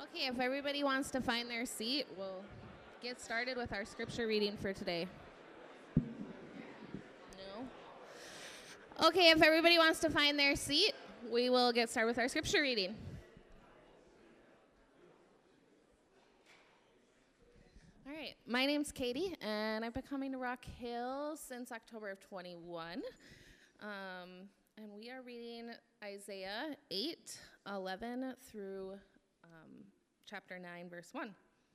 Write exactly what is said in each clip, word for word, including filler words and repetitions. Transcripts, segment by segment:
Okay, if everybody wants to find their seat, we'll get started with our scripture reading for today. No? Okay, if everybody wants to find their seat, we will get started with our scripture reading. All right, my name's Katie, and I've been coming to Rock Hill since October of twenty-one. Um, and we are reading Isaiah eight, eleven through um, chapter nine, verse one.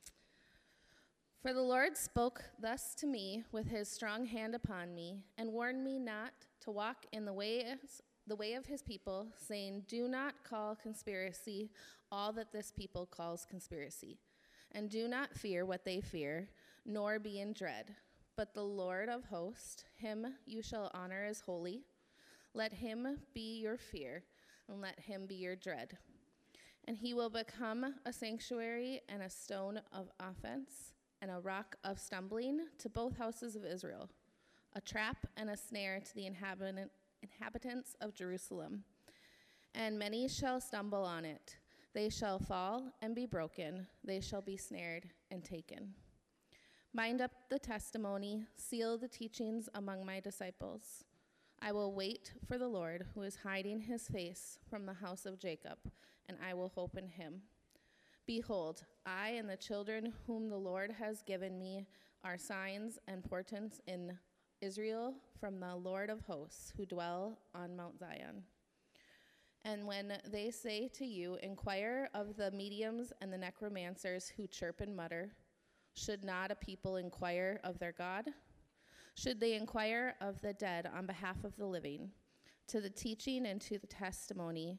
For the Lord spoke thus to me with his strong hand upon me, and warned me not to walk in the ways, the way of his people, saying, do not call conspiracy all that this people calls conspiracy. And do not fear what they fear, nor be in dread. But the Lord of hosts, him you shall honor as holy. Let him be your fear, and let him be your dread. And he will become a sanctuary and a stone of offense, and a rock of stumbling to both houses of Israel, a trap and a snare to the inhabitant, inhabitants of Jerusalem. And many shall stumble on it. They shall fall and be broken. They shall be snared and taken. Bind up the testimony, seal the teachings among my disciples. I will wait for the Lord, who is hiding his face from the house of Jacob, and I will hope in him. Behold, I and the children whom the Lord has given me are signs and portents in Israel from the Lord of hosts, who dwell on Mount Zion. And when they say to you, inquire of the mediums and the necromancers who chirp and mutter, should not a people inquire of their God? Should they inquire of the dead on behalf of the living? To the teaching and to the testimony,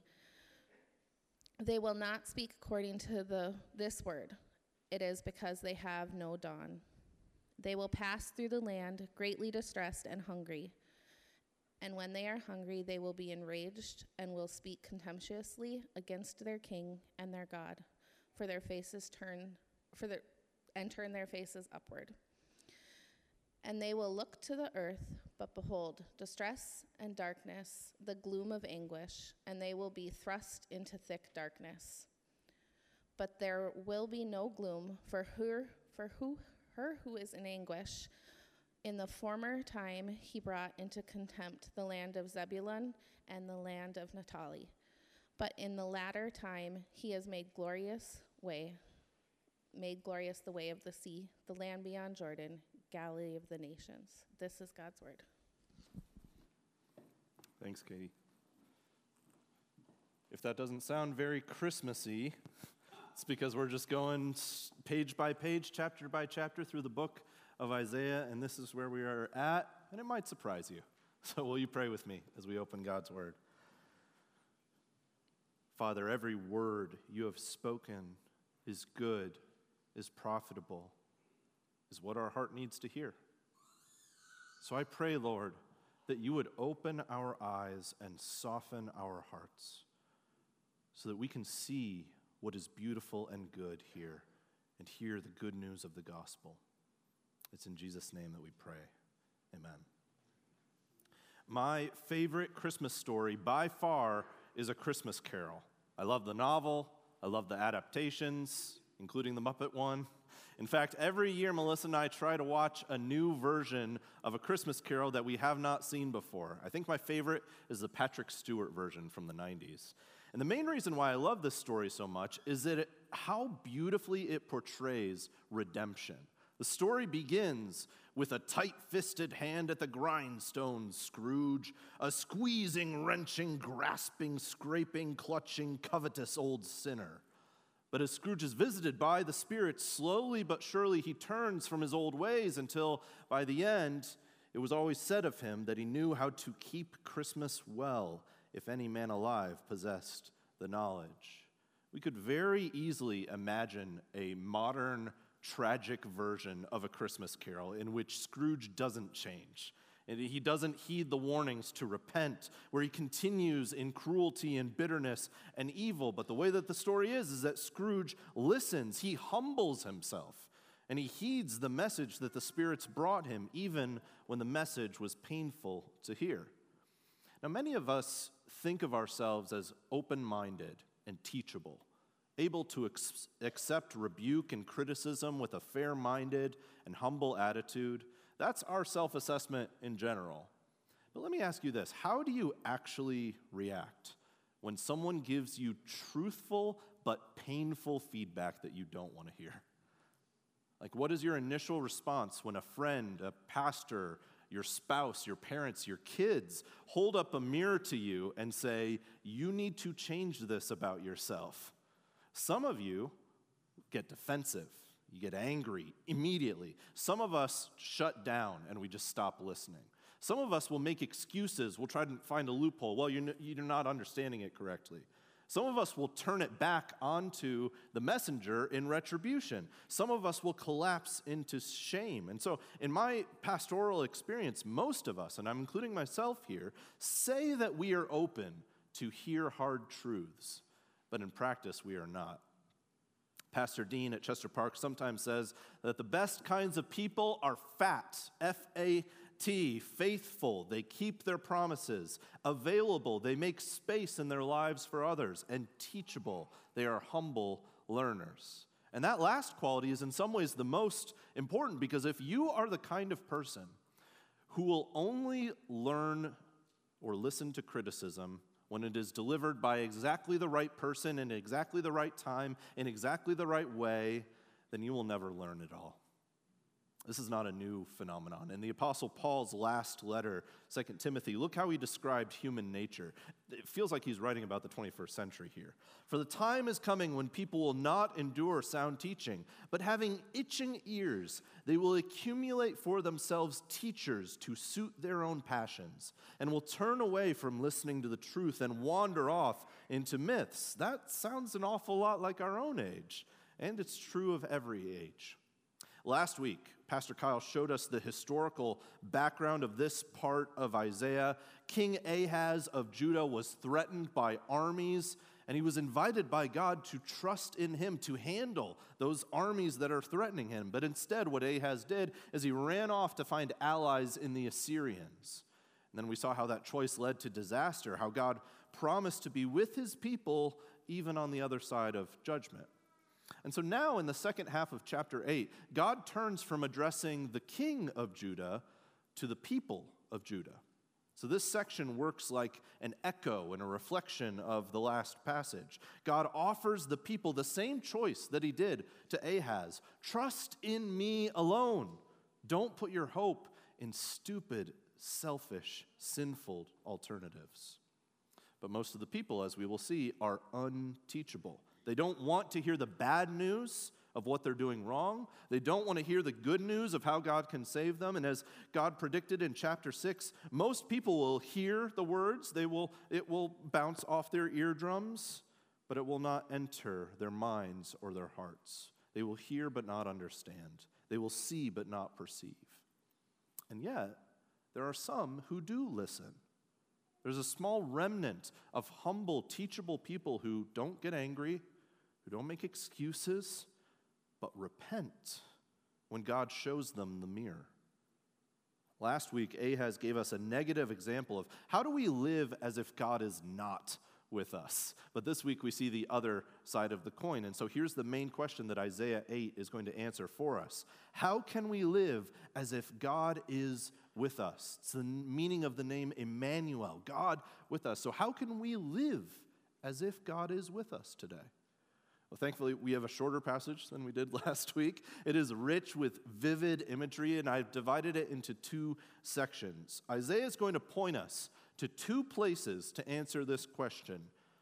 they will not speak according to the this word. It is because they have no dawn. They will pass through the land greatly distressed and hungry. And when they are hungry, they will be enraged and will speak contemptuously against their king and their God, for their faces turn for their and turn their faces upward. And they will look to the earth, but behold, distress and darkness, the gloom of anguish, and they will be thrust into thick darkness. But there will be no gloom for her for who her who is in anguish. In the former time, he brought into contempt the land of Zebulun and the land of Naphtali. But in the latter time, he has made glorious way, made glorious the way of the sea, the land beyond Jordan, Galilee of the nations. This is God's word. Thanks, Katie. If that doesn't sound very Christmassy, it's because we're just going page by page, chapter by chapter through the book of Isaiah, and this is where we are at, and it might surprise you. So will you pray with me as we open God's word? Father, every word you have spoken is good, is profitable, is what our heart needs to hear. So I pray, Lord, that you would open our eyes and soften our hearts so that we can see what is beautiful and good here and hear the good news of the gospel. It's in Jesus' name that we pray. Amen. My favorite Christmas story by far is A Christmas Carol. I love the novel. I love the adaptations, including the Muppet one. In fact, every year Melissa and I try to watch a new version of A Christmas Carol that we have not seen before. I think my favorite is the Patrick Stewart version from the nineties. And the main reason why I love this story so much is that it, how beautifully it portrays redemption. The story begins with a tight-fisted hand at the grindstone Scrooge, a squeezing, wrenching, grasping, scraping, clutching, covetous old sinner. But as Scrooge is visited by the Spirit, slowly but surely he turns from his old ways until, by the end, it was always said of him that he knew how to keep Christmas well, if any man alive possessed the knowledge. We could very easily imagine a modern tragic version of A Christmas Carol in which Scrooge doesn't change. And he doesn't heed the warnings to repent, where he continues in cruelty and bitterness and evil. But the way that the story is, is that Scrooge listens, he humbles himself, and he heeds the message that the spirits brought him, even when the message was painful to hear. Now, many of us think of ourselves as open-minded and teachable. able to ex- accept rebuke and criticism with a fair-minded and humble attitude. That's our self-assessment in general. But let me ask you this. How do you actually react when someone gives you truthful but painful feedback that you don't want to hear? Like, what is your initial response when a friend, a pastor, your spouse, your parents, your kids hold up a mirror to you and say, you need to change this about yourself? Some of you get defensive. You get angry immediately. Some of us shut down and we just stop listening. Some of us will make excuses. We'll try to find a loophole. Well, you're, n- you're not understanding it correctly. Some of us will turn it back onto the messenger in retribution. Some of us will collapse into shame. And so in my pastoral experience, most of us, and I'm including myself here, say that we are open to hear hard truths, but in practice we are not. Pastor Dean at Chester Park sometimes says that the best kinds of people are fat, F A T, faithful, they keep their promises, available, they make space in their lives for others, and teachable, they are humble learners. And that last quality is in some ways the most important, because if you are the kind of person who will only learn or listen to criticism when it is delivered by exactly the right person in exactly the right time, in exactly the right way, then you will never learn it all. This is not a new phenomenon. In the Apostle Paul's last letter, Second Timothy, look how he described human nature. It feels like he's writing about the twenty-first century here. For the time is coming when people will not endure sound teaching, but having itching ears, they will accumulate for themselves teachers to suit their own passions, and will turn away from listening to the truth and wander off into myths. That sounds an awful lot like our own age, and it's true of every age. Last week, Pastor Kyle showed us the historical background of this part of Isaiah. King Ahaz of Judah was threatened by armies, and he was invited by God to trust in him to handle those armies that are threatening him. But instead, what Ahaz did is he ran off to find allies in the Assyrians. And then we saw how that choice led to disaster, how God promised to be with his people even on the other side of judgment. And so now in the second half of chapter eight, God turns from addressing the king of Judah to the people of Judah. So this section works like an echo and a reflection of the last passage. God offers the people the same choice that he did to Ahaz. Trust in me alone. Don't put your hope in stupid, selfish, sinful alternatives. But most of the people, as we will see, are unteachable. They don't want to hear the bad news of what they're doing wrong. They don't want to hear the good news of how God can save them. And as God predicted in chapter six, most people will hear the words. They will, it will bounce off their eardrums, but it will not enter their minds or their hearts. They will hear but not understand. They will see but not perceive. And yet, there are some who do listen. There's a small remnant of humble, teachable people who don't get angry, who don't make excuses, but repent when God shows them the mirror. Last week, Ahaz gave us a negative example of how do we live as if God is not with us. But this week, we see the other side of the coin. And so here's the main question that Isaiah eight is going to answer for us. How can we live as if God is with us? It's the meaning of the name Emmanuel, God with us. So how can we live as if God is with us today? Well, thankfully, we have a shorter passage than we did last week. It is rich with vivid imagery, and I've divided it into two sections. Isaiah is going to point us to two places to answer this question.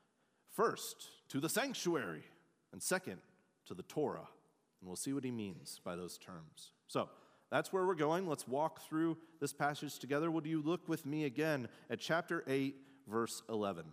First, to the sanctuary, and second, to the Torah. And we'll see what he means by those terms. So, that's where we're going. Let's walk through this passage together. Would you look with me again at chapter eight, verse eleven?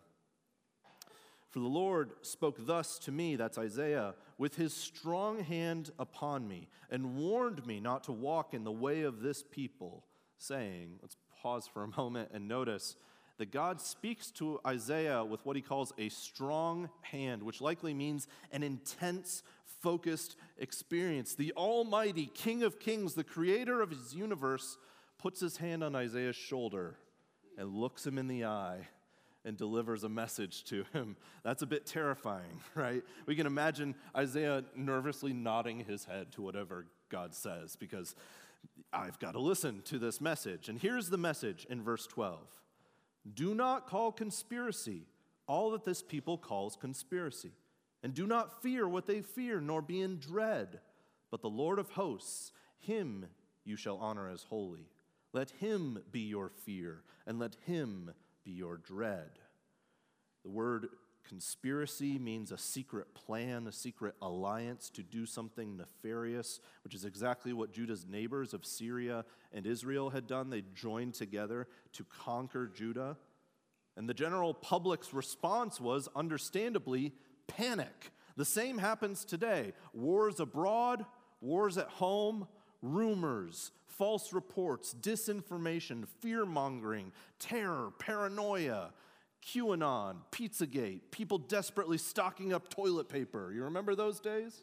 For the Lord spoke thus to me, that's Isaiah, with his strong hand upon me, and warned me not to walk in the way of this people, saying, let's pause for a moment and notice that God speaks to Isaiah with what he calls a strong hand, which likely means an intense, focused experience. The Almighty King of Kings, the creator of his universe, puts his hand on Isaiah's shoulder and looks him in the eye and delivers a message to him. That's a bit terrifying, right? We can imagine Isaiah nervously nodding his head to whatever God says because I've got to listen to this message. And here's the message in verse twelve. Do not call conspiracy all that this people calls conspiracy, and do not fear what they fear, nor be in dread. But the Lord of hosts, him you shall honor as holy. Let him be your fear, and let him be your dread. The word conspiracy means a secret plan, a secret alliance to do something nefarious, which is exactly what Judah's neighbors of Syria and Israel had done. They joined together to conquer Judah. And the general public's response was, understandably, panic. The same happens today. Wars abroad, wars at home, rumors, false reports, disinformation, fear-mongering, terror, paranoia, QAnon, Pizzagate, people desperately stocking up toilet paper. You remember those days?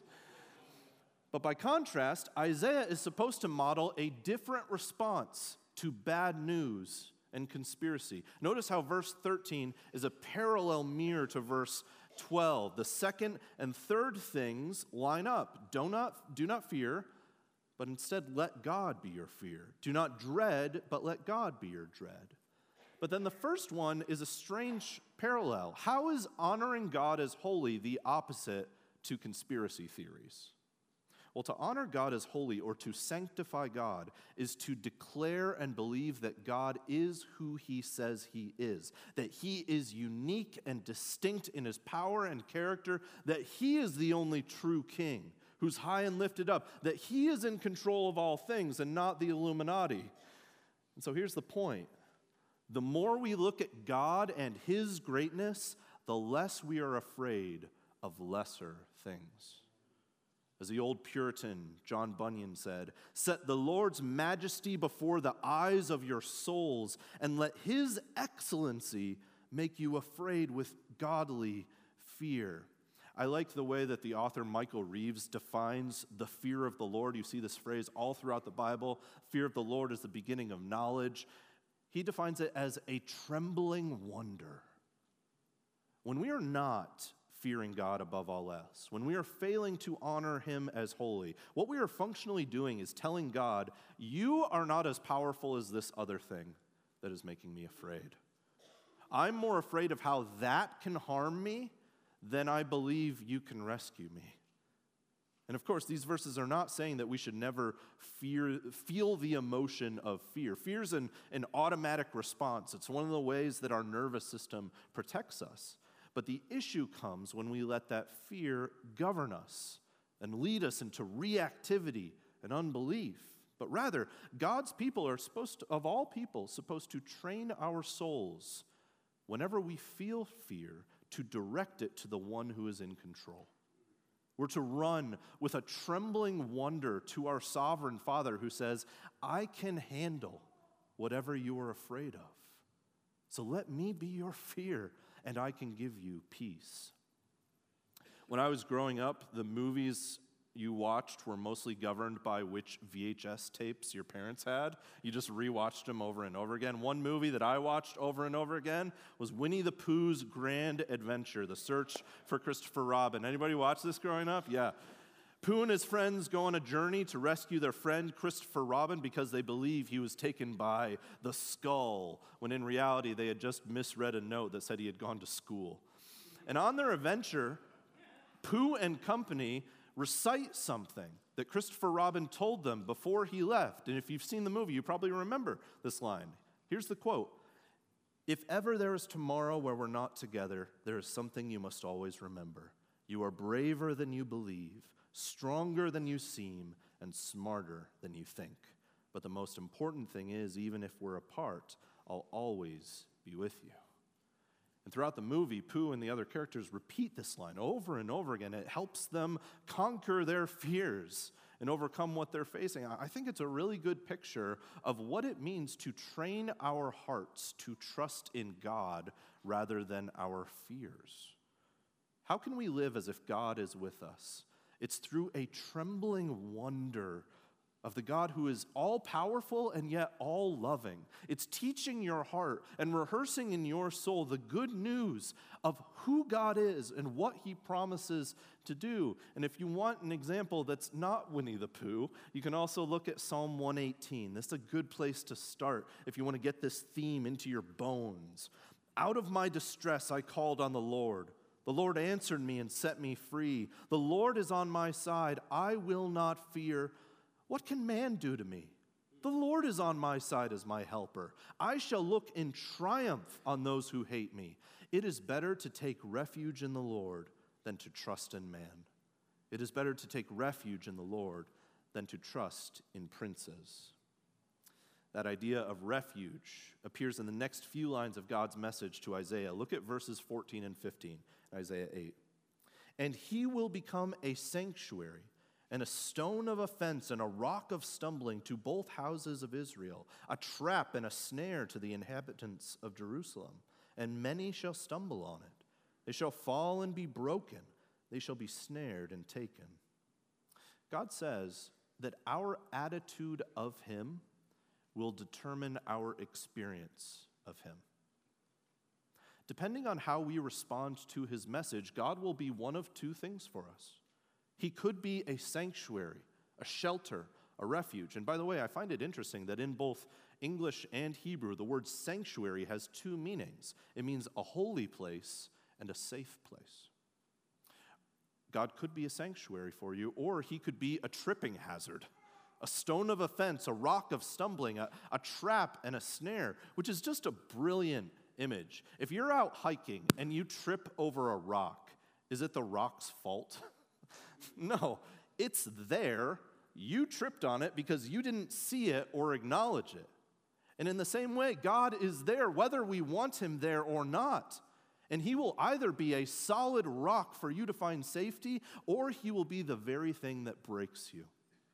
But by contrast, Isaiah is supposed to model a different response to bad news and conspiracy. Notice how verse thirteen is a parallel mirror to verse twelve. The second and third things line up. Do not, do not fear, but instead let God be your fear. Do not dread, but let God be your dread. But then the first one is a strange parallel. How is honoring God as holy the opposite to conspiracy theories? Well, to honor God as holy or to sanctify God is to declare and believe that God is who he says he is, that he is unique and distinct in his power and character, that he is the only true king who's high and lifted up, that he is in control of all things and not the Illuminati. And so here's the point. The more we look at God and his greatness, the less we are afraid of lesser things. As the old Puritan John Bunyan said, set the Lord's majesty before the eyes of your souls, and let his excellency make you afraid with godly fear. I like the way that the author Michael Reeves defines the fear of the Lord. You see this phrase all throughout the Bible. Fear of the Lord is the beginning of knowledge. He defines it as a trembling wonder. When we are not fearing God above all else, when we are failing to honor him as holy, what we are functionally doing is telling God, you are not as powerful as this other thing that is making me afraid. I'm more afraid of how that can harm me than I believe you can rescue me. And of course, these verses are not saying that we should never fear, feel the emotion of fear. Fear is an, an automatic response. It's one of the ways that our nervous system protects us. But the issue comes when we let that fear govern us and lead us into reactivity and unbelief. But rather, God's people are supposed to, of all people, supposed to train our souls whenever we feel fear to direct it to the one who is in control. We're to run with a trembling wonder to our sovereign Father who says, I can handle whatever you are afraid of. So let me be your fear, and I can give you peace. When I was growing up, the movies you watched were mostly governed by which V H S tapes your parents had. You just rewatched them over and over again. One movie that I watched over and over again was Winnie the Pooh's Grand Adventure, The Search for Christopher Robin. Anybody watch this growing up? Yeah. Pooh and his friends go on a journey to rescue their friend Christopher Robin because they believe he was taken by the skull, when in reality they had just misread a note that said he had gone to school. And on their adventure, Pooh and company recite something that Christopher Robin told them before he left. And if you've seen the movie, you probably remember this line. Here's the quote. If ever there is tomorrow where we're not together, there is something you must always remember. You are braver than you believe, stronger than you seem, and smarter than you think. But the most important thing is, even if we're apart, I'll always be with you. And throughout the movie, Pooh and the other characters repeat this line over and over again. It helps them conquer their fears and overcome what they're facing. I think it's a really good picture of what it means to train our hearts to trust in God rather than our fears. How can we live as if God is with us? It's through a trembling wonder of the God who is all-powerful and yet all-loving. It's teaching your heart and rehearsing in your soul the good news of who God is and what he promises to do. And if you want an example that's not Winnie the Pooh, you can also look at Psalm one eighteen. That's a good place to start if you want to get this theme into your bones. Out of my distress I called on the Lord. The Lord answered me and set me free. The Lord is on my side. I will not fear. What can man do to me? The Lord is on my side as my helper. I shall look in triumph on those who hate me. It is better to take refuge in the Lord than to trust in man. It is better to take refuge in the Lord than to trust in princes. That idea of refuge appears in the next few lines of God's message to Isaiah. Look at verses fourteen and fifteen, Isaiah eight. And he will become a sanctuary, and a stone of offense and a rock of stumbling to both houses of Israel, a trap and a snare to the inhabitants of Jerusalem. And many shall stumble on it. They shall fall and be broken. They shall be snared and taken. God says that our attitude of him will determine our experience of him. Depending on how we respond to his message, God will be one of two things for us. He could be a sanctuary, a shelter, a refuge. And by the way, I find it interesting that in both English and Hebrew, the word sanctuary has two meanings. It means a holy place and a safe place. God could be a sanctuary for you, or he could be a tripping hazard, a stone of offense, a rock of stumbling, a, a trap and a snare, which is just a brilliant image. If you're out hiking and you trip over a rock, is it the rock's fault? No, it's there. You tripped on it because you didn't see it or acknowledge it. And in the same way, God is there whether we want him there or not. And he will either be a solid rock for you to find safety, or he will be the very thing that breaks you.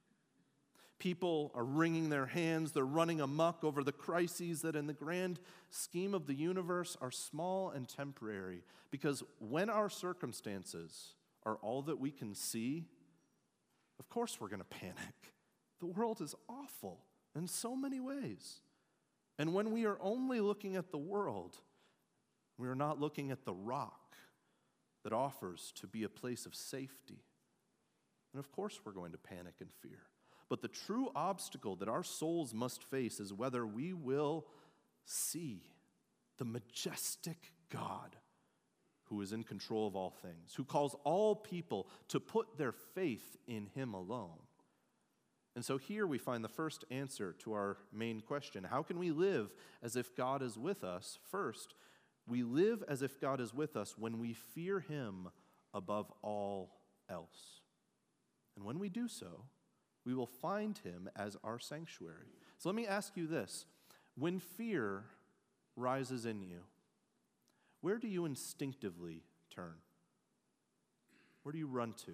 People are wringing their hands. They're running amok over the crises that in the grand scheme of the universe are small and temporary. Because when our circumstances are all that we can see, of course we're going to panic. The world is awful in so many ways. And when we are only looking at the world, we are not looking at the rock that offers to be a place of safety. And of course we're going to panic and fear. But the true obstacle that our souls must face is whether we will see the majestic God who is in control of all things, who calls all people to put their faith in him alone. And so here we find the first answer to our main question. How can we live as if God is with us? First, we live as if God is with us when we fear him above all else. And when we do so, we will find him as our sanctuary. So let me ask you this. When fear rises in you, where do you instinctively turn? Where do you run to?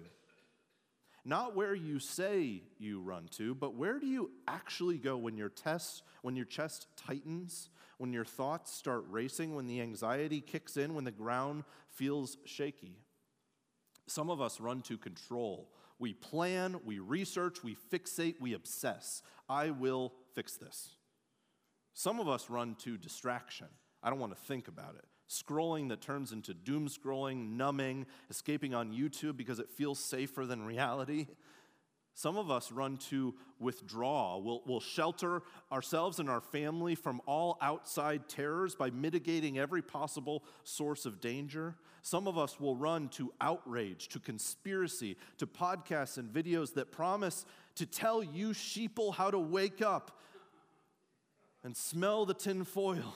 Not where you say you run to, but where do you actually go when your test, when your chest tightens, when your thoughts start racing, when the anxiety kicks in, when the ground feels shaky? Some of us run to control. We plan, we research, we fixate, we obsess. I will fix this. Some of us run to distraction. I don't want to think about it. Scrolling that turns into doom scrolling, numbing, escaping on YouTube because it feels safer than reality. Some of us run to withdraw. We'll, we'll shelter ourselves and our family from all outside terrors by mitigating every possible source of danger. Some of us will run to outrage, to conspiracy, to podcasts and videos that promise to tell you sheeple how to wake up and smell the tin foil.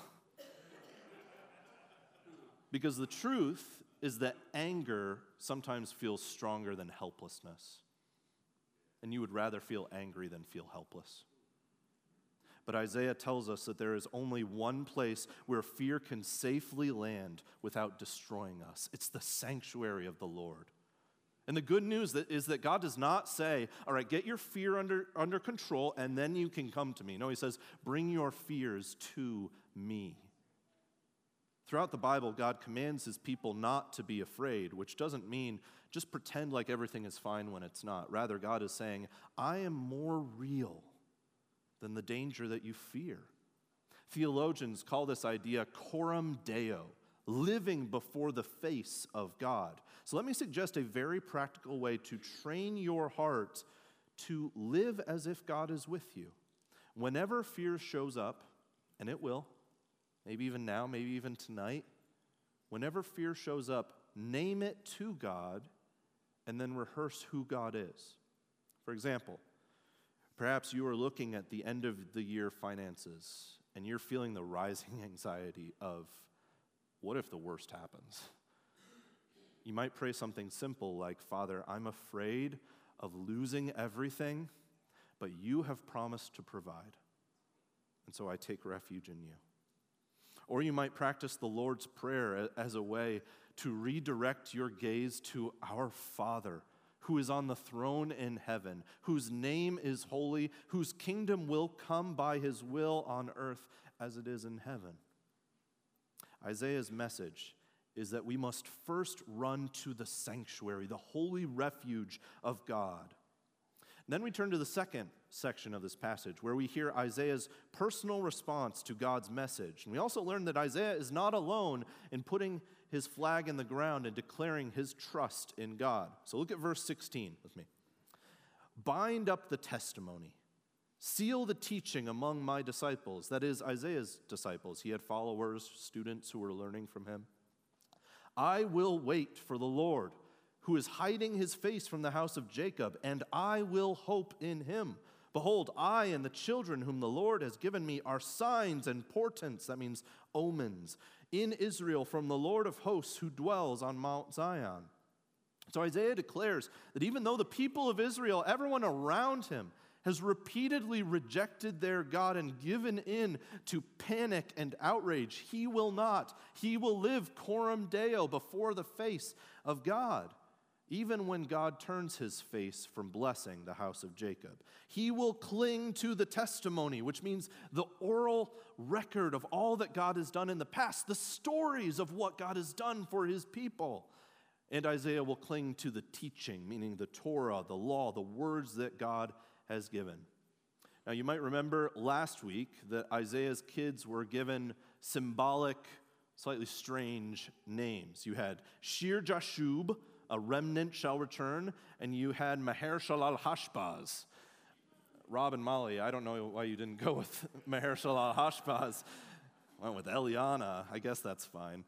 Because the truth is that anger sometimes feels stronger than helplessness. And you would rather feel angry than feel helpless. But Isaiah tells us that there is only one place where fear can safely land without destroying us. It's the sanctuary of the Lord. And the good news that is that God does not say, all right, get your fear under, under control and then you can come to me. No, he says, bring your fears to me. Throughout the Bible, God commands his people not to be afraid, which doesn't mean just pretend like everything is fine when it's not. Rather, God is saying, I am more real than the danger that you fear. Theologians call this idea coram Deo, living before the face of God. So let me suggest a very practical way to train your heart to live as if God is with you. Whenever fear shows up, and it will, maybe even now, maybe even tonight, whenever fear shows up, name it to God and then rehearse who God is. For example, perhaps you are looking at the end of the year finances and you're feeling the rising anxiety of, what if the worst happens? You might pray something simple like, Father, I'm afraid of losing everything, but you have promised to provide. And so I take refuge in you. Or you might practice the Lord's Prayer as a way to redirect your gaze to our Father, who is on the throne in heaven, whose name is holy, whose kingdom will come by his will on earth as it is in heaven. Isaiah's message is that we must first run to the sanctuary, the holy refuge of God. And then we turn to the second section of this passage, where we hear Isaiah's personal response to God's message. And we also learn that Isaiah is not alone in putting his flag in the ground and declaring his trust in God. So look at verse sixteen with me. Bind up the testimony, seal the teaching among my disciples. That is, Isaiah's disciples. He had followers, students who were learning from him. I will wait for the Lord, who is hiding his face from the house of Jacob, and I will hope in him. Behold, I and the children whom the Lord has given me are signs and portents, that means omens, in Israel from the Lord of hosts who dwells on Mount Zion. So Isaiah declares that even though the people of Israel, everyone around him, has repeatedly rejected their God and given in to panic and outrage, he will not. He will live coram Deo, before the face of God, even when God turns his face from blessing the house of Jacob. He will cling to the testimony, which means the oral record of all that God has done in the past, the stories of what God has done for his people. And Isaiah will cling to the teaching, meaning the Torah, the law, the words that God has given. Now, you might remember last week that Isaiah's kids were given symbolic, slightly strange names. You had Shir Jashub, a remnant shall return, and you had Maher Shalal Hashbaz. Rob and Molly, I don't know why you didn't go with Maher Shalal Hashbaz. Went with Eliana. I guess that's fine.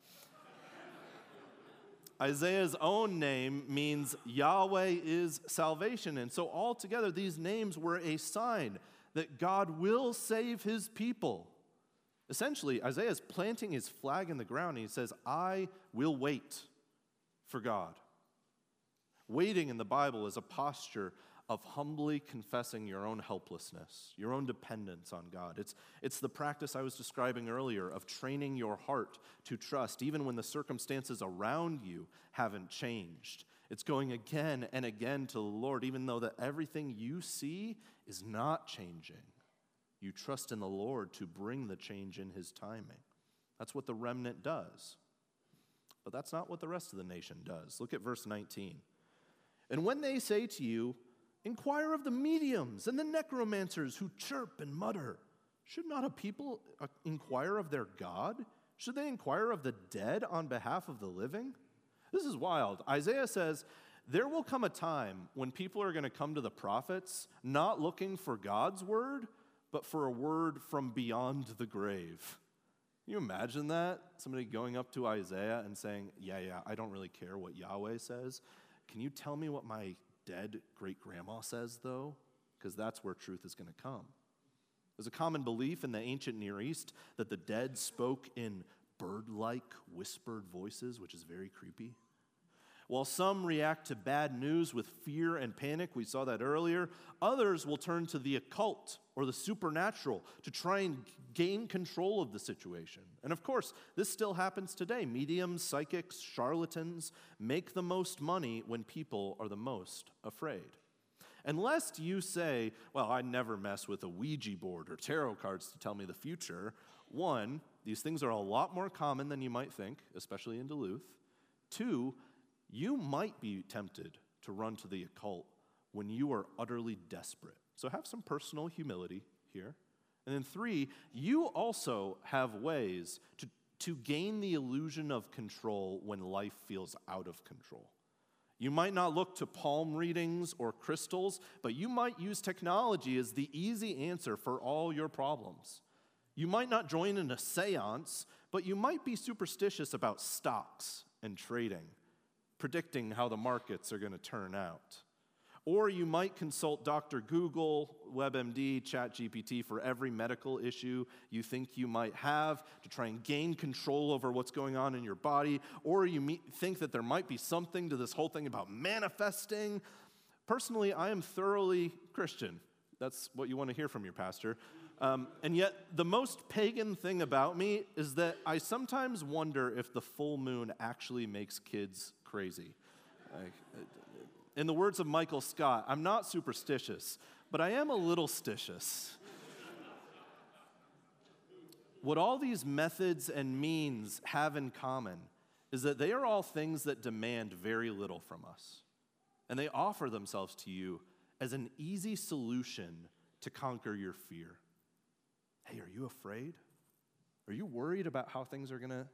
Isaiah's own name means Yahweh is salvation. And so altogether, these names were a sign that God will save his people. Essentially, Isaiah is planting his flag in the ground, and he says, I will wait for God. Waiting in the Bible is a posture of humbly confessing your own helplessness, your own dependence on God. It's, it's the practice I was describing earlier of training your heart to trust, even when the circumstances around you haven't changed. It's going again and again to the Lord, even though that everything you see is not changing. You trust in the Lord to bring the change in his timing. That's what the remnant does. But that's not what the rest of the nation does. Look at verse nineteen. And when they say to you, inquire of the mediums and the necromancers who chirp and mutter, should not a people inquire of their God? Should they inquire of the dead on behalf of the living? This is wild. Isaiah says, there will come a time when people are going to come to the prophets, not looking for God's word, but for a word from beyond the grave. Can you imagine that? Somebody going up to Isaiah and saying, yeah, yeah, I don't really care what Yahweh says. Can you tell me what my dead great-grandma says, though? Because that's where truth is going to come. There's a common belief in the ancient Near East that the dead spoke in bird-like whispered voices, which is very creepy. While some react to bad news with fear and panic, we saw that earlier, others will turn to the occult or the supernatural to try and gain control of the situation. And of course, this still happens today. Mediums, psychics, charlatans make the most money when people are the most afraid. And lest you say, well, I never mess with a Ouija board or tarot cards to tell me the future. One, these things are a lot more common than you might think, especially in Duluth. Two, you might be tempted to run to the occult when you are utterly desperate. So have some personal humility here. And then three, you also have ways to, to gain the illusion of control when life feels out of control. You might not look to palm readings or crystals, but you might use technology as the easy answer for all your problems. You might not join in a seance, but you might be superstitious about stocks and trading, predicting how the markets are going to turn out. Or you might consult Doctor Google, WebMD, ChatGPT for every medical issue you think you might have to try and gain control over what's going on in your body. Or you meet, think that there might be something to this whole thing about manifesting. Personally, I am thoroughly Christian. That's what you want to hear from your pastor. Um, and yet, the most pagan thing about me is that I sometimes wonder if the full moon actually makes kids crazy. Like, in the words of Michael Scott, I'm not superstitious, but I am a little stitious. What all these methods and means have in common is that they are all things that demand very little from us. And they offer themselves to you as an easy solution to conquer your fear. Hey, are you afraid? Are you worried about how things are going to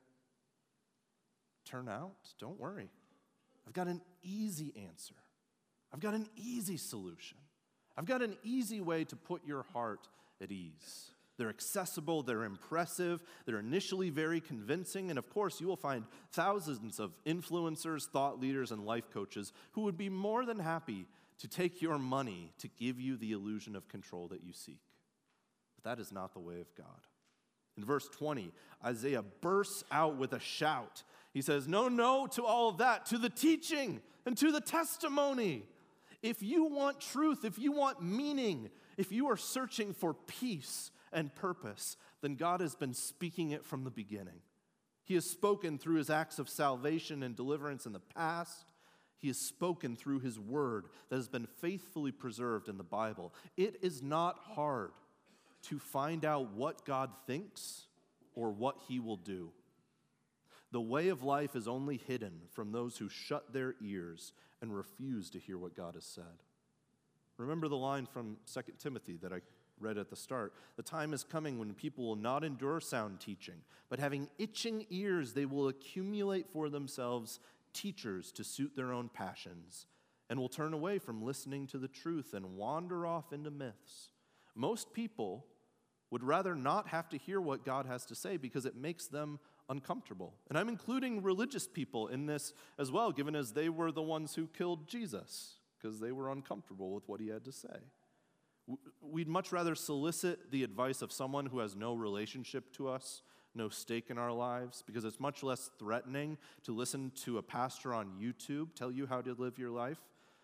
turn out? Don't worry. I've got an easy answer. I've got an easy solution. I've got an easy way to put your heart at ease. They're accessible, they're impressive, they're initially very convincing, and of course you will find thousands of influencers, thought leaders, and life coaches who would be more than happy to take your money to give you the illusion of control that you seek. But that is not the way of God. In verse twenty, Isaiah bursts out with a shout. He says, no, no to all of that, to the teaching and to the testimony. If you want truth, if you want meaning, if you are searching for peace and purpose, then God has been speaking it from the beginning. He has spoken through his acts of salvation and deliverance in the past. He has spoken through his word that has been faithfully preserved in the Bible. It is not hard to find out what God thinks or what he will do. The way of life is only hidden from those who shut their ears and refuse to hear what God has said. Remember the line from Second Timothy that I read at the start. The time is coming when people will not endure sound teaching, but having itching ears, they will accumulate for themselves teachers to suit their own passions, and will turn away from listening to the truth and wander off into myths. Most people would rather not have to hear what God has to say because it makes them uncomfortable. And I'm including religious people in this as well, given as they were the ones who killed Jesus, because they were uncomfortable with what he had to say. We'd much rather solicit the advice of someone who has no relationship to us, no stake in our lives, because it's much less threatening to listen to a pastor on YouTube tell you how to live your life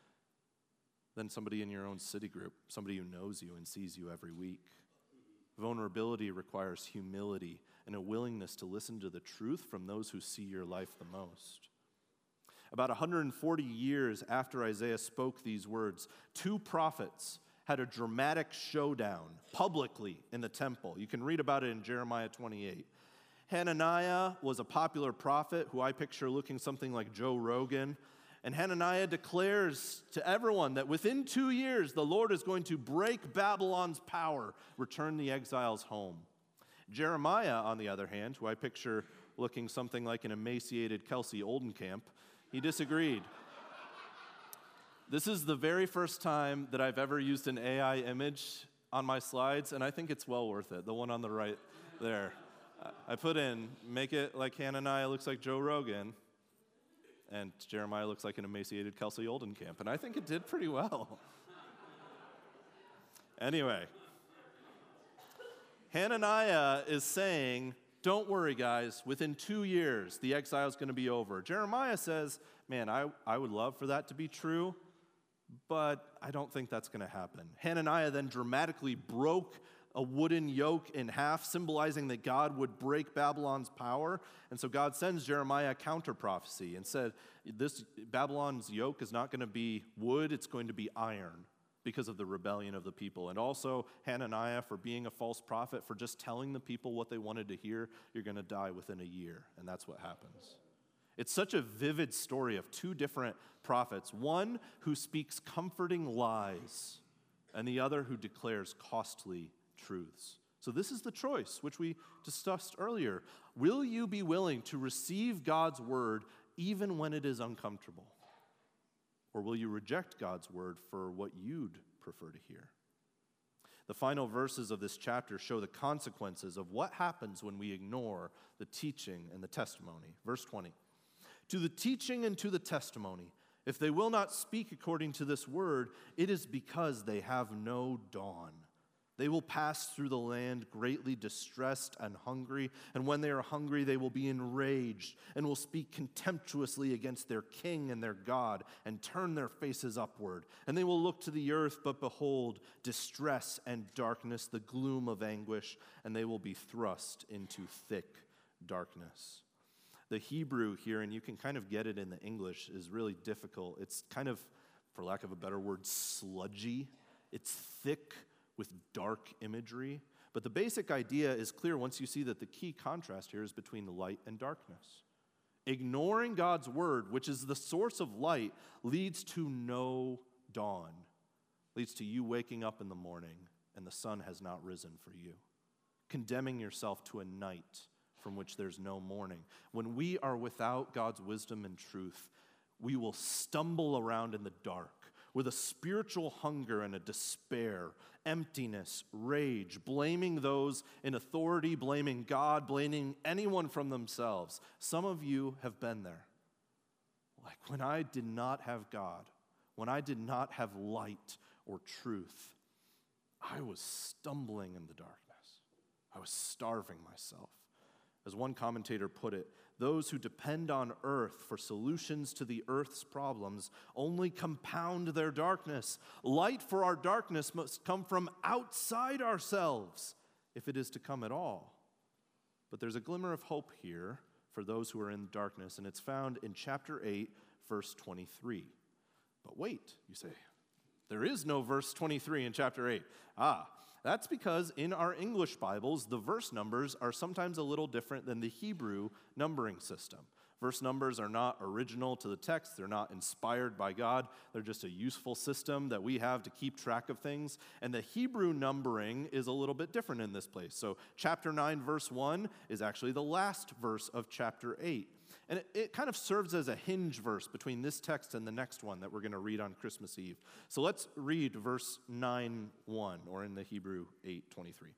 than somebody in your own city group, somebody who knows you and sees you every week. Vulnerability requires humility and a willingness to listen to the truth from those who see your life the most. About one hundred forty years after Isaiah spoke these words, two prophets had a dramatic showdown publicly in the temple. You can read about it in Jeremiah twenty-eight. Hananiah was a popular prophet who I picture looking something like Joe Rogan. And Hananiah declares to everyone that within two years, the Lord is going to break Babylon's power, return the exiles home. Jeremiah, on the other hand, who I picture looking something like an emaciated Kelsey Oldenkamp, he disagreed. This is the very first time that I've ever used an A I image on my slides, and I think it's well worth it, the one on the right there. I put in, make it like Hananiah looks like Joe Rogan, and Jeremiah looks like an emaciated Kelsey Oldenkamp, and I think it did pretty well. Anyway, Hananiah is saying, don't worry, guys, within two years, the exile is going to be over. Jeremiah says, man, I, I would love for that to be true, but I don't think that's going to happen. Hananiah then dramatically broke a wooden yoke in half, symbolizing that God would break Babylon's power. And so God sends Jeremiah a counter-prophecy and said, this Babylon's yoke is not going to be wood, it's going to be iron because of the rebellion of the people. And also Hananiah for being a false prophet, for just telling the people what they wanted to hear, you're going to die within a year. And that's what happens. It's such a vivid story of two different prophets, one who speaks comforting lies, and the other who declares costly truths. So this is the choice, which we discussed earlier. Will you be willing to receive God's word even when it is uncomfortable? Or will you reject God's word for what you'd prefer to hear? The final verses of this chapter show the consequences of what happens when we ignore the teaching and the testimony. Verse twenty, to the teaching and to the testimony, if they will not speak according to this word, it is because they have no dawn. They will pass through the land greatly distressed and hungry, and when they are hungry, they will be enraged and will speak contemptuously against their king and their God and turn their faces upward. And they will look to the earth, but behold, distress and darkness, the gloom of anguish, and they will be thrust into thick darkness. The Hebrew here, and you can kind of get it in the English, is really difficult. It's kind of, for lack of a better word, sludgy. It's thick with dark imagery. But the basic idea is clear once you see that the key contrast here is between the light and darkness. Ignoring God's word, which is the source of light, leads to no dawn, leads to you waking up in the morning and the sun has not risen for you, condemning yourself to a night from which there's no morning. When we are without God's wisdom and truth, we will stumble around in the dark with a spiritual hunger and a despair, emptiness, rage, blaming those in authority, blaming God, blaming anyone from themselves. Some of you have been there. Like when I did not have God, when I did not have light or truth, I was stumbling in the darkness. I was starving myself. As one commentator put it, those who depend on earth for solutions to the earth's problems only compound their darkness. Light for our darkness must come from outside ourselves, if it is to come at all. But there's a glimmer of hope here for those who are in darkness, and it's found in chapter eight, verse twenty-three. But wait, you say, there is no verse twenty-three in chapter eight. Ah, that's because in our English Bibles, the verse numbers are sometimes a little different than the Hebrew numbering system. Verse numbers are not original to the text. They're not inspired by God. They're just a useful system that we have to keep track of things. And the Hebrew numbering is a little bit different in this place. So chapter nine, verse one is actually the last verse of chapter eight. And it, it kind of serves as a hinge verse between this text and the next one that we're going to read on Christmas Eve. So let's read verse nine one, or in the Hebrew eight twenty-three.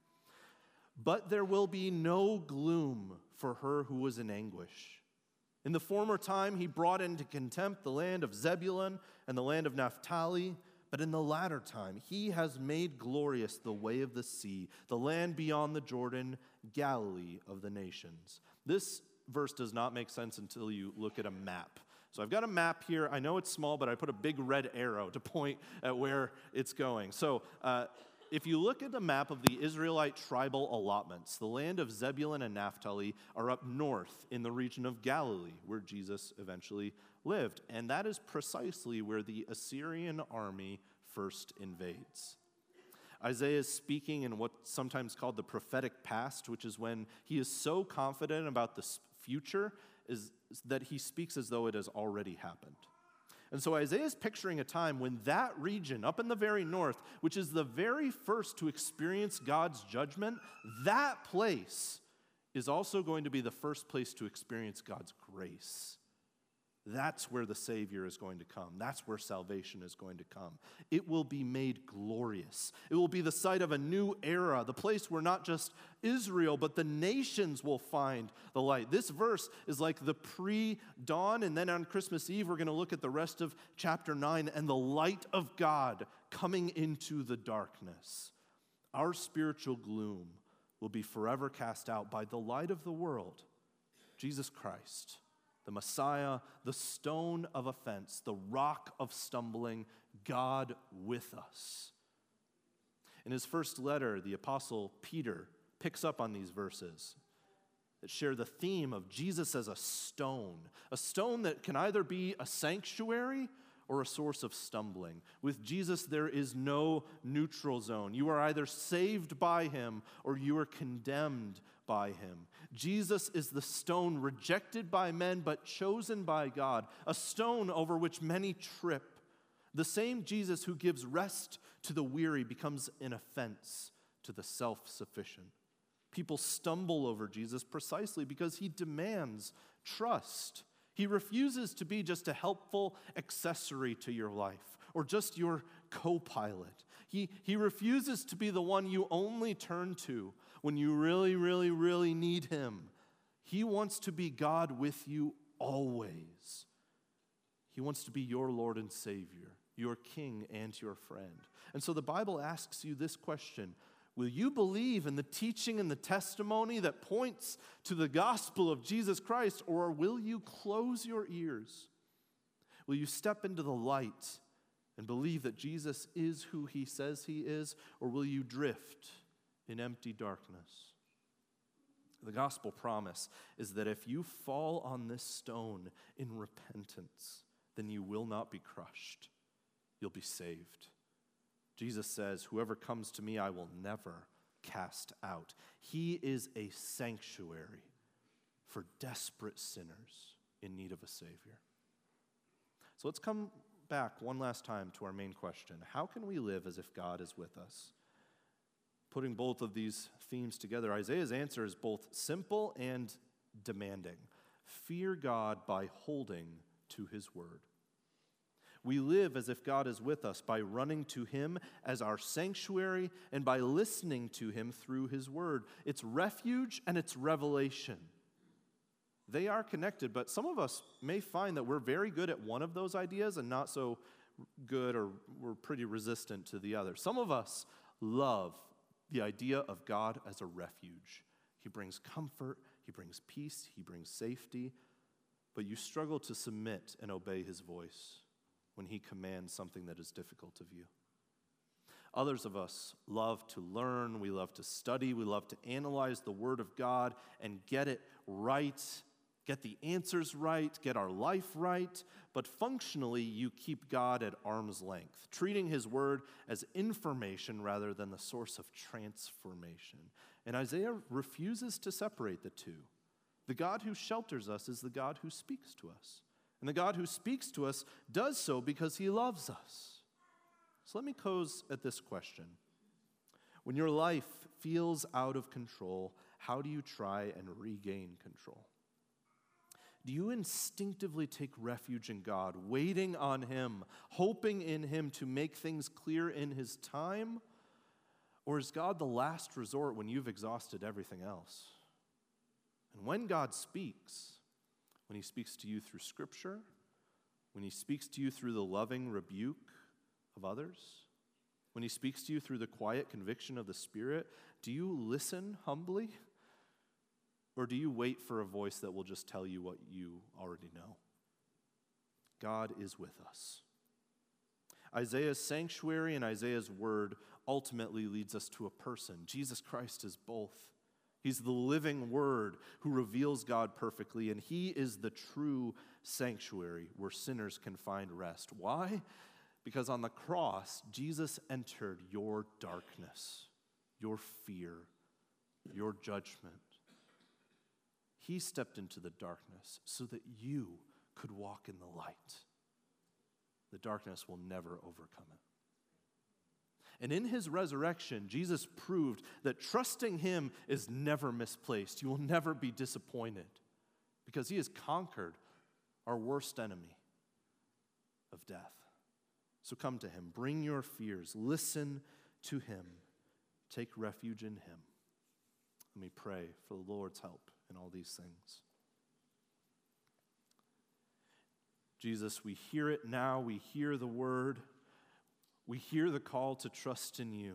But there will be no gloom for her who was in anguish. In the former time he brought into contempt the land of Zebulun and the land of Naphtali, but in the latter time he has made glorious the way of the sea, the land beyond the Jordan, Galilee of the nations. This verse does not make sense until you look at a map. So I've got a map here. I know it's small, but I put a big red arrow to point at where it's going. So uh, if you look at the map of the Israelite tribal allotments, the land of Zebulun and Naphtali are up north in the region of Galilee, where Jesus eventually lived. And that is precisely where the Assyrian army first invades. Isaiah is speaking in what's sometimes called the prophetic past, which is when he is so confident about the future is that he speaks as though it has already happened. And so Isaiah is picturing a time when that region up in the very north, which is the very first to experience God's judgment, that place is also going to be the first place to experience God's grace. That's where the Savior is going to come. That's where salvation is going to come. It will be made glorious. It will be the site of a new era, the place where not just Israel, but the nations will find the light. This verse is like the pre-dawn, and then on Christmas Eve, we're going to look at the rest of chapter nine and the light of God coming into the darkness. Our spiritual gloom will be forever cast out by the light of the world, Jesus Christ. The Messiah, the stone of offense, the rock of stumbling, God with us. In his first letter, the apostle Peter picks up on these verses that share the theme of Jesus as a stone, a stone that can either be a sanctuary or a source of stumbling. With Jesus, there is no neutral zone. You are either saved by him or you are condemned by him. Jesus is the stone rejected by men but chosen by God, a stone over which many trip. The same Jesus who gives rest to the weary becomes an offense to the self-sufficient. People stumble over Jesus precisely because he demands trust. He refuses to be just a helpful accessory to your life or just your co-pilot. He, he refuses to be the one you only turn to when you really, really, really need him. He wants to be God with you always. He wants to be your Lord and Savior, your King and your friend. And so the Bible asks you this question: will you believe in the teaching and the testimony that points to the gospel of Jesus Christ, or will you close your ears? Will you step into the light and believe that Jesus is who he says he is, or will you drift in empty darkness? The gospel promise is that if you fall on this stone in repentance, then you will not be crushed. You'll be saved. Jesus says, whoever comes to me, I will never cast out. He is a sanctuary for desperate sinners in need of a Savior. So let's come back one last time to our main question. How can we live as if God is with us? Putting both of these themes together, Isaiah's answer is both simple and demanding. Fear God by holding to his word. We live as if God is with us by running to him as our sanctuary and by listening to him through his word. It's refuge and it's revelation. They are connected, but some of us may find that we're very good at one of those ideas and not so good, or we're pretty resistant to the other. Some of us love the idea of God as a refuge. He brings comfort, he brings peace, he brings safety, but you struggle to submit and obey his voice when he commands something that is difficult of you. Others of us love to learn, we love to study, we love to analyze the Word of God and get it right, get the answers right, get our life right, but functionally you keep God at arm's length, treating his Word as information rather than the source of transformation. And Isaiah refuses to separate the two. The God who shelters us is the God who speaks to us. And the God who speaks to us does so because he loves us. So let me close at this question. When your life feels out of control, how do you try and regain control? Do you instinctively take refuge in God, waiting on him, hoping in him to make things clear in his time? Or is God the last resort when you've exhausted everything else? And when God speaks, when he speaks to you through Scripture, when he speaks to you through the loving rebuke of others, when he speaks to you through the quiet conviction of the Spirit, do you listen humbly? Or do you wait for a voice that will just tell you what you already know? God is with us. Isaiah's sanctuary and Isaiah's word ultimately leads us to a person. Jesus Christ is both. He's the living word who reveals God perfectly, and he is the true sanctuary where sinners can find rest. Why? Because on the cross, Jesus entered your darkness, your fear, your judgment. He stepped into the darkness so that you could walk in the light. The darkness will never overcome it. And in his resurrection, Jesus proved that trusting him is never misplaced. You will never be disappointed because he has conquered our worst enemy of death. So come to him, bring your fears, listen to him, take refuge in him. Let me pray for the Lord's help in all these things. Jesus, we hear it now, we hear the word. We hear the call to trust in you.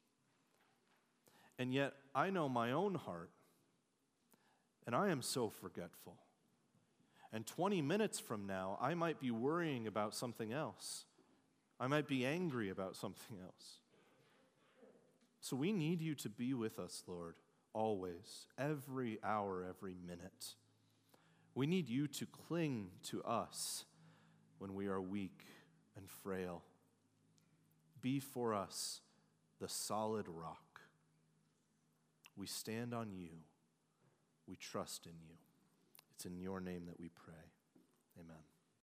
And yet, I know my own heart, and I am so forgetful. And twenty minutes from now, I might be worrying about something else. I might be angry about something else. So we need you to be with us, Lord, always, every hour, every minute. We need you to cling to us when we are weak and frail. Be for us the solid rock. We stand on you. We trust in you. It's in your name that we pray. Amen.